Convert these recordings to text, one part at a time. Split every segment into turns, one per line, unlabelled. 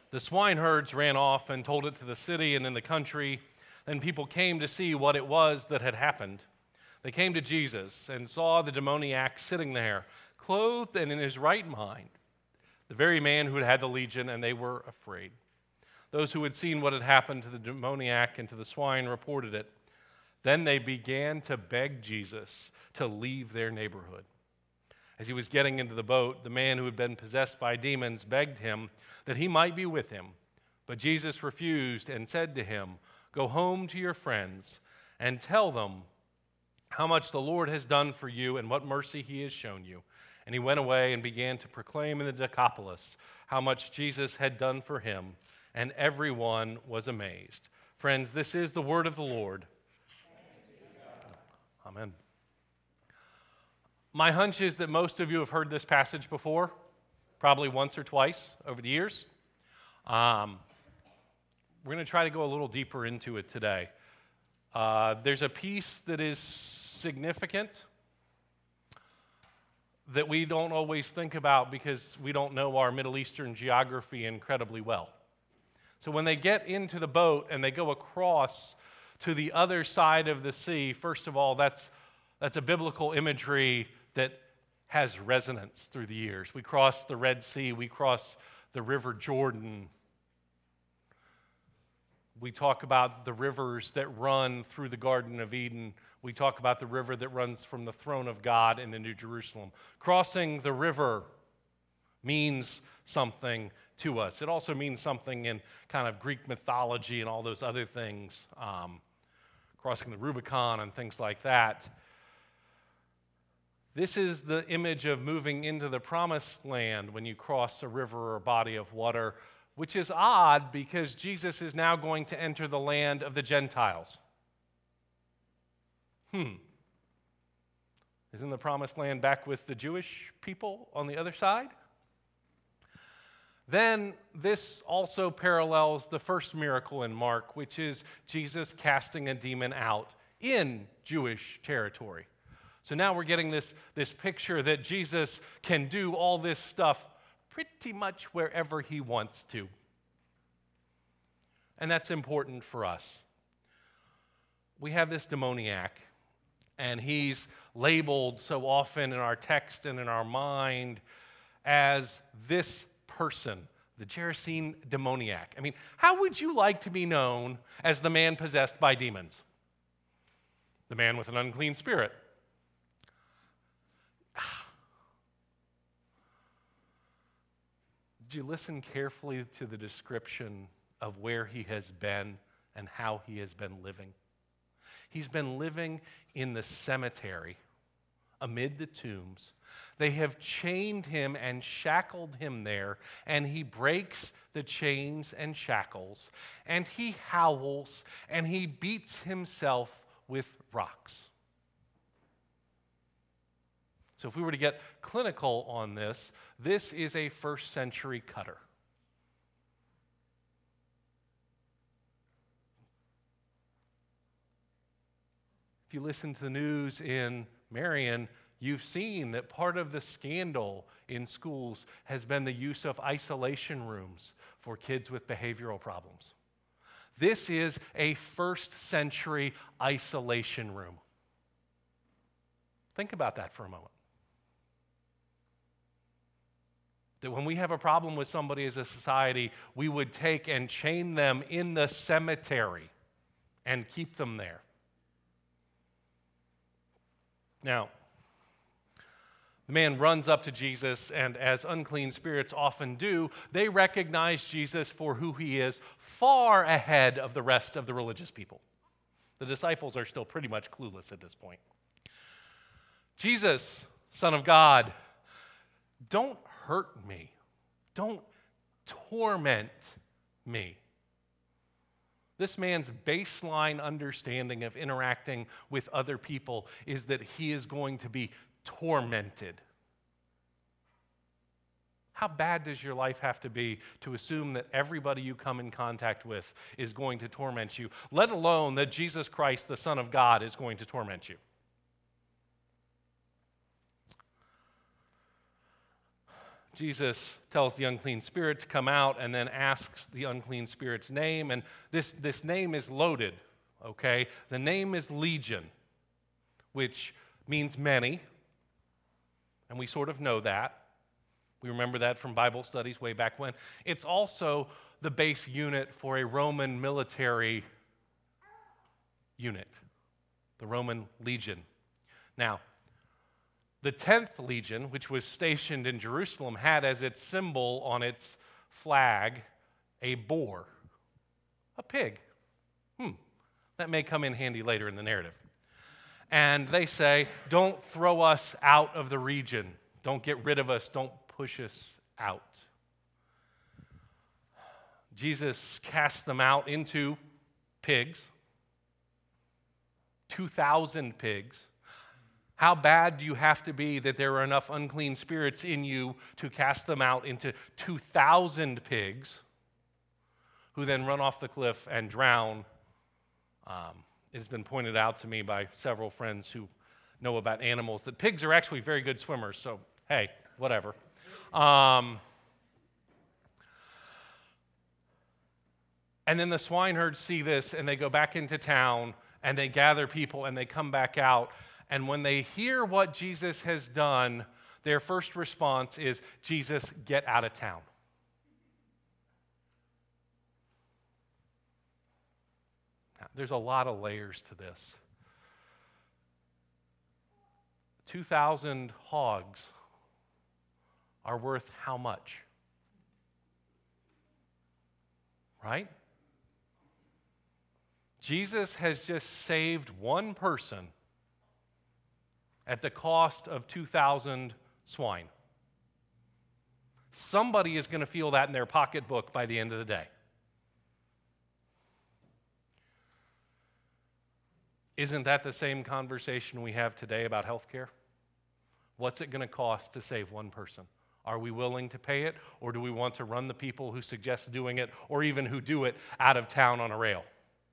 The swineherds ran off and told it to the city and in the country. Then people came to see what it was that had happened. They came to Jesus and saw the demoniac sitting there, clothed and in his right mind, the very man who had had the legion, and they were afraid. Those who had seen what had happened to the demoniac and to the swine reported it. Then they began to beg Jesus to leave their neighborhood. As he was getting into the boat, the man who had been possessed by demons begged him that he might be with him. But Jesus refused and said to him, "Go home to your friends and tell them how much the Lord has done for you and what mercy he has shown you." And he went away and began to proclaim in the Decapolis how much Jesus had done for him, and everyone was amazed. Friends, this is the word of the Lord. Amen. My hunch is that most of you have heard this passage before, probably once or twice over the years. We're going to try to go a little deeper into it today. There's a piece that is significant that we don't always think about because we don't know our Middle Eastern geography incredibly well. So when they get into the boat and they go across to the other side of the sea, first of all, that's a biblical imagery that has resonance through the years. We cross the Red Sea, we cross the River Jordan. We talk about the rivers that run through the Garden of Eden. We talk about the river that runs from the throne of God in the New Jerusalem. Crossing the river means something to us. It also means something in kind of Greek mythology and all those other things, crossing the Rubicon and things like that. This is the image of moving into the promised land when you cross a river or a body of water, which is odd because Jesus is now going to enter the land of the Gentiles. Isn't the promised land back with the Jewish people on the other side? Then this also parallels the first miracle in Mark, which is Jesus casting a demon out in Jewish territory. So now we're getting this picture that Jesus can do all this stuff pretty much wherever he wants to. And that's important for us. We have this demoniac, and he's labeled so often in our text and in our mind as this person, the Gerasene demoniac. I mean, how would you like to be known as the man possessed by demons? The man with an unclean spirit. Did you listen carefully to the description of where he has been and how he has been living? He's been living in the cemetery amid the tombs. They have chained him and shackled him there, and he breaks the chains and shackles, and he howls, and he beats himself with rocks. So if we were to get clinical on this, this is a first century cutter. If you listen to the news in Marion, you've seen that part of the scandal in schools has been the use of isolation rooms for kids with behavioral problems. This is a first century isolation room. Think about that for a moment. That when we have a problem with somebody as a society, we would take and chain them in the cemetery and keep them there. Now, the man runs up to Jesus, and as unclean spirits often do, they recognize Jesus for who he is, far ahead of the rest of the religious people. The disciples are still pretty much clueless at this point. Jesus, Son of God, don't hurt me. Don't torment me. This man's baseline understanding of interacting with other people is that he is going to be tormented. How bad does your life have to be to assume that everybody you come in contact with is going to torment you, let alone that Jesus Christ, the Son of God, is going to torment you? Jesus tells the unclean spirit to come out and then asks the unclean spirit's name. And this name is loaded, okay? The name is Legion, which means many. And we sort of know that. We remember that from Bible studies way back when. It's also the base unit for a Roman military unit, the Roman legion. Now, the 10th Legion, which was stationed in Jerusalem, had as its symbol on its flag a boar, a pig. That may come in handy later in the narrative. And they say, don't throw us out of the region. Don't get rid of us. Don't push us out. Jesus cast them out into pigs, 2,000 pigs. How bad do you have to be that there are enough unclean spirits in you to cast them out into 2,000 pigs who then run off the cliff and drown? It has been pointed out to me by several friends who know about animals that pigs are actually very good swimmers, so hey, whatever. And then the swineherds see this and they go back into town and they gather people and they come back out. And when they hear what Jesus has done, their first response is, Jesus, get out of town. Now, there's a lot of layers to this. 2,000 hogs are worth how much? Right? Jesus has just saved one person at the cost of 2,000 swine. Somebody is going to feel that in their pocketbook by the end of the day. Isn't that the same conversation we have today about healthcare? What's it going to cost to save one person? Are we willing to pay it, or do we want to run the people who suggest doing it, or even who do it, out of town on a rail?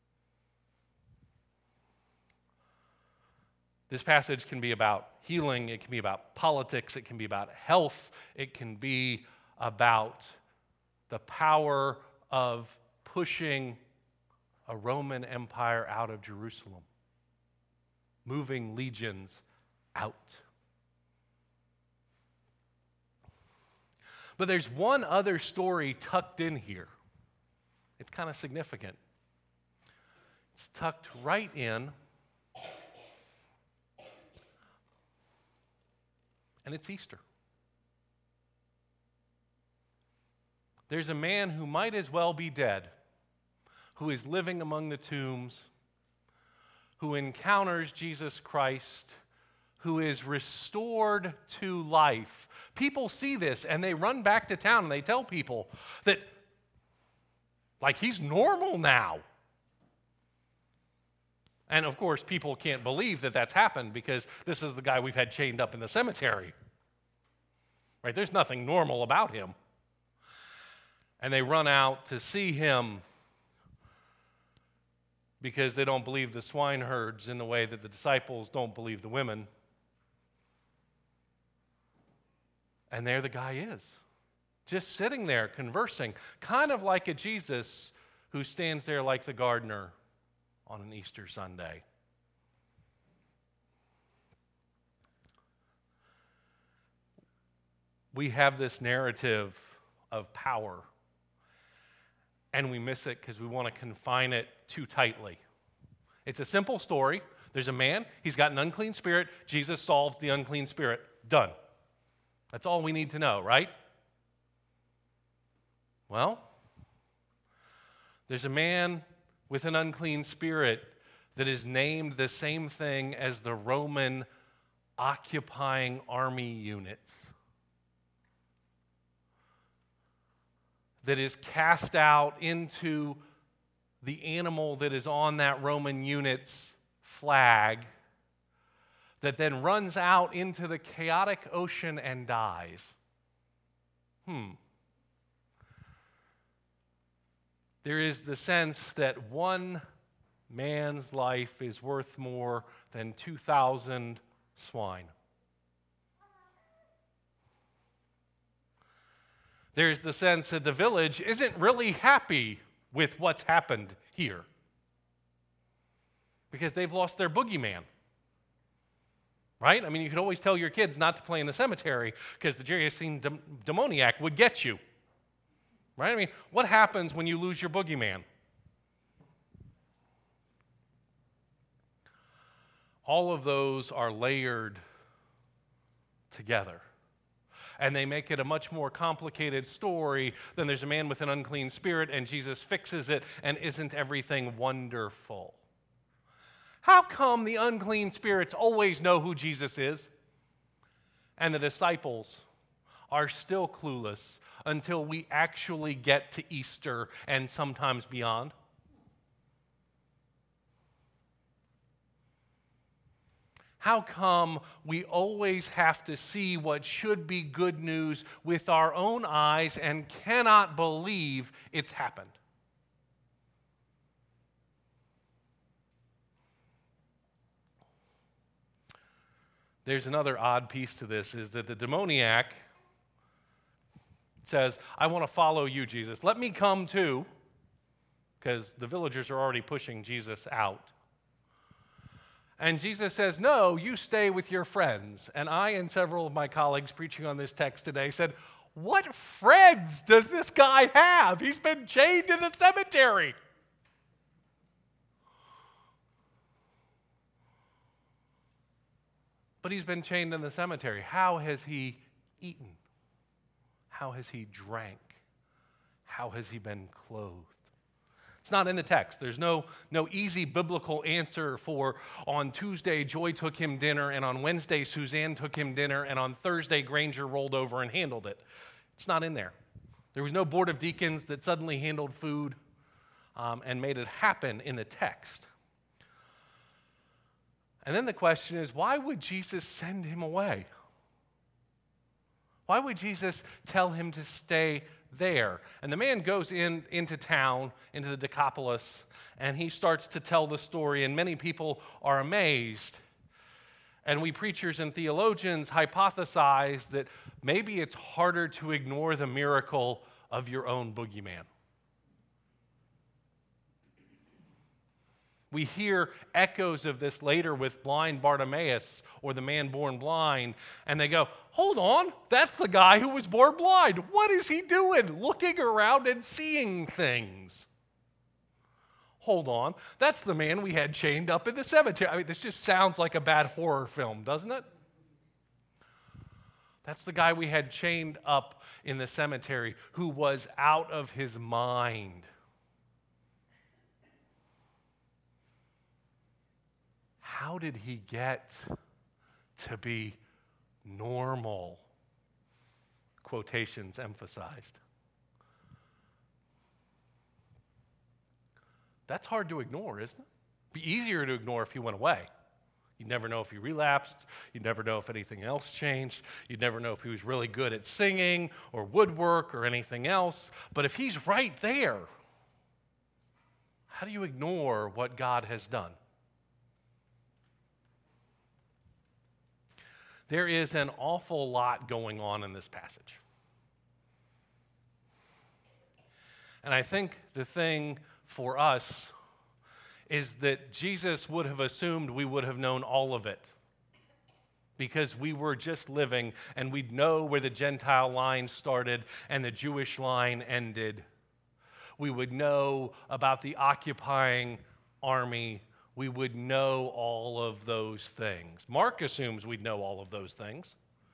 This passage can be about healing, it can be about politics, it can be about health, it can be about the power of pushing a Roman Empire out of Jerusalem, moving legions out. But there's one other story tucked in here. It's kind of significant. It's tucked right in. And it's Easter. There's a man who might as well be dead, who is living among the tombs, who encounters Jesus Christ, who is restored to life. People see this and they run back to town and they tell people that, like, he's normal now. And of course, people can't believe that that's happened because this is the guy we've had chained up in the cemetery. Right? There's nothing normal about him. And they run out to see him because they don't believe the swineherds in the way that the disciples don't believe the women. And there the guy is, just sitting there conversing, kind of like a Jesus who stands there like the gardener on an Easter Sunday. We have this narrative of power, and we miss it because we want to confine it too tightly. It's a simple story. There's a man, he's got an unclean spirit. Jesus solves the unclean spirit. Done. That's all we need to know, right? Well, there's a man with an unclean spirit that is named the same thing as the Roman occupying army units, that is cast out into the animal that is on that Roman unit's flag, that then runs out into the chaotic ocean and dies. There is the sense that one man's life is worth more than 2,000 swine. There's the sense that the village isn't really happy with what's happened here because they've lost their boogeyman. Right? I mean, you can always tell your kids not to play in the cemetery because the Gerasene demoniac would get you. Right? I mean, what happens when you lose your boogeyman? All of those are layered together. And they make it a much more complicated story than there's a man with an unclean spirit and Jesus fixes it, and isn't everything wonderful? How come the unclean spirits always know who Jesus is, and the disciples are still clueless until we actually get to Easter and sometimes beyond? How come we always have to see what should be good news with our own eyes and cannot believe it's happened? There's another odd piece to this, is that the demoniac says, I want to follow you, Jesus. Let me come too, because the villagers are already pushing Jesus out. And Jesus says, no, you stay with your friends. And I and several of my colleagues preaching on this text today said, what friends does this guy have? He's been chained in the cemetery. But he's been chained in the cemetery. How has he eaten? How has he drank? How has he been clothed? It's not in the text. There's no easy biblical answer for on Tuesday, Joy took him dinner, and on Wednesday, Suzanne took him dinner, and on Thursday, Granger rolled over and handled it. It's not in there. There was no board of deacons that suddenly handled food and made it happen in the text. And then the question is, why would Jesus send him away? Why would Jesus tell him to stay there? And the man goes into town, into the Decapolis, and he starts to tell the story, and many people are amazed. And we preachers and theologians hypothesize that maybe it's harder to ignore the miracle of your own boogeyman. We hear echoes of this later with blind Bartimaeus, or the man born blind, and they go, hold on, that's the guy who was born blind. What is he doing? Looking around and seeing things. Hold on, that's the man we had chained up in the cemetery. I mean, this just sounds like a bad horror film, doesn't it? That's the guy we had chained up in the cemetery who was out of his mind. How did he get to be normal? Quotations emphasized. That's hard to ignore, isn't it? It'd be easier to ignore if he went away. You'd never know if he relapsed. You'd never know if anything else changed. You'd never know if he was really good at singing or woodwork or anything else. But if he's right there, how do you ignore what God has done? There is an awful lot going on in this passage. And I think the thing for us is that Jesus would have assumed we would have known all of it, because we were just living and we'd know where the Gentile line started and the Jewish line ended. We would know about the occupying army. We would know all of those things. Mark assumes we'd know all of those things.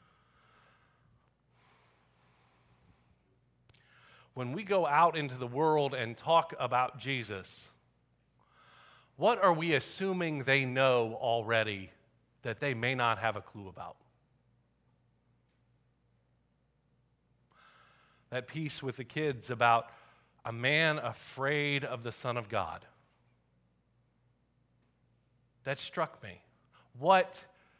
When we go out into the world and talk about Jesus, what are we assuming they know already that they may not have a clue about? That piece with the kids about a man afraid of the Son of God. That struck me. What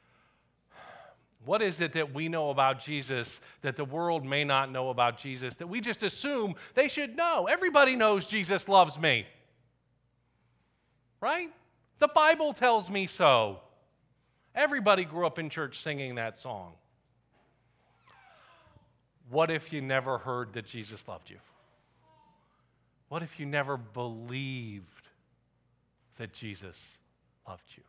is it that we know about Jesus that the world may not know about Jesus, that we just assume they should know? Everybody knows Jesus loves me. Right? The Bible tells me so. Everybody grew up in church singing that song. What if you never heard that Jesus loved you? What if you never believed that Jesus loved you?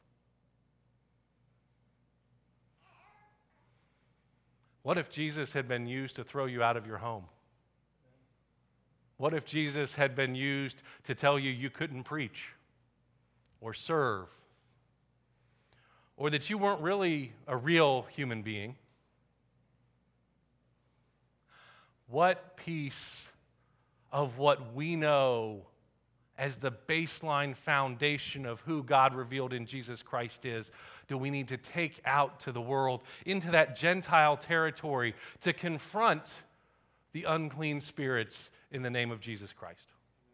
What if Jesus had been used to throw you out of your home? What if Jesus had been used to tell you you couldn't preach or serve, or that you weren't really a real human being? What piece of what we know as the baseline foundation of who God revealed in Jesus Christ is do we need to take out to the world, into that Gentile territory, to confront the unclean spirits in the name of Jesus Christ?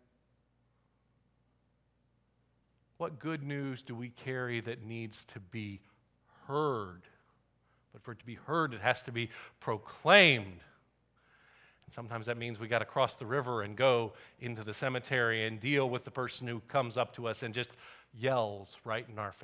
What good news do we carry that needs to be heard? But for it to be heard, it has to be proclaimed. Sometimes that means we got to cross the river and go into the cemetery and deal with the person who comes up to us and just yells right in our face.